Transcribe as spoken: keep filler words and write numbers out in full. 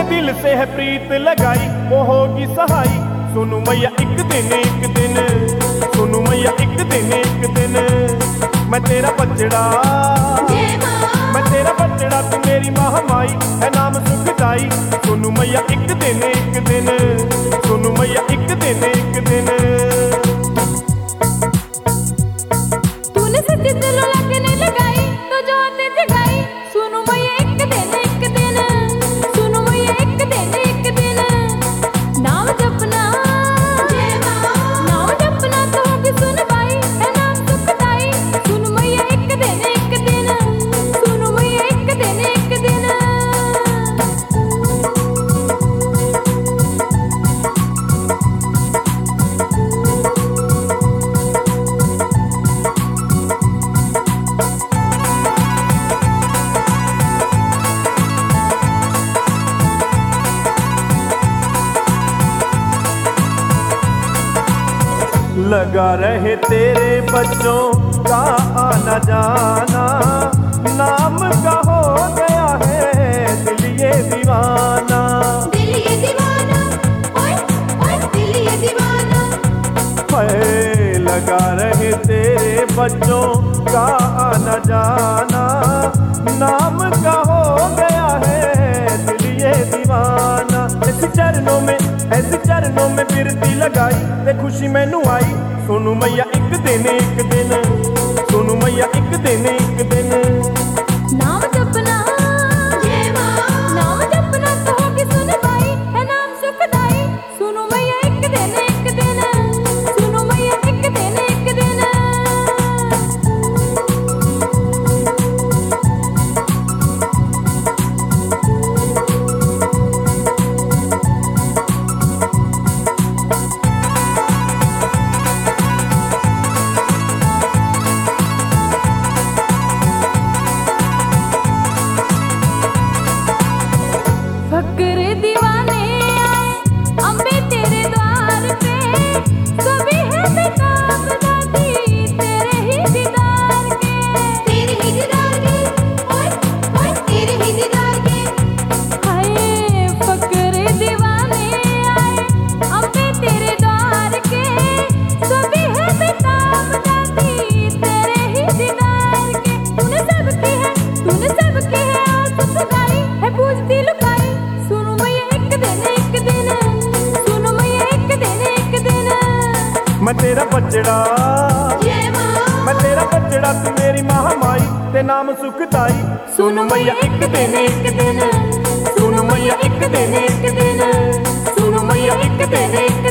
तूने दिल से है प्रीत लगाई वो होगी सहाई। सुनु मैया एक दिन एक दिन, सुनु मैया एक दिन एक दिन, मैं तेरा बचड़ा, मैं तेरा बचड़ा तू मेरी महामाई है नाम सुखदाई। सुनु मैया एक दिन एक दिन, सुनु मैया एक दिन एक दिन। तूने सच्ची दिलों लगने लगाई तो जोत जगाई। सुनु मैया एक दिन एक दिन, सुनु मैया एक दिन एक दिन, नाम जपना, नाम जपना तो होगी सुनवाई है नाम सुखदाई। सुनु मैया एक दिन एक दिन, सुनु मैया एक दिन एक दिन। लगा रहे तेरे बच्चों का आना जाना, नाम का हो गया है दिल ये दीवाना। दिल ये दीवाना, ओए ओए दिल ये दीवाना। है लगा रहे तेरे बच्चों का आना जाना, नाम का हो गया है दिल ये दीवाना। ऐसे चरणों में, ऐसे चरणों में बिरती लगाई ते खुशी मैनू आई। सुनु मैया एक दिन एक दिन, सुनु मैया एक दिन एक दिन, नाम जपना, नाम जपना तो होगी सुनवाई है नाम सुखदाई। सुनु मैया एक दिन एक दिन, सुनु मैया एक दिन एक दिन। फक्र दीवाने आए अम्बे तेरे द्वार पे, सभी है बेताब दादी तेरे ही दीदार के, तेरे ही दीदार के, ओए ओए तेरे ही दीदार के। हाय फक्र दीवाने आए अम्बे तेरे द्वार के, सभी है बेताब दादी तेरे ही दीदार के। तूने सबकी है, तूने सबकी है आस पुगाई है पूजती लुकाई। सुनु मैया एक दिन एक दिन, सुनु मैया एक दिन एक दिन, मैं तेरा बचड़ा, मैं तेरा बचड़ा तू मेरी महामाई ते नाम सुखदाई। सुनु मैया एक दिन एक दिन, सुनु मैया एक दिन एक दिन, सुनु मैया एक दिन एक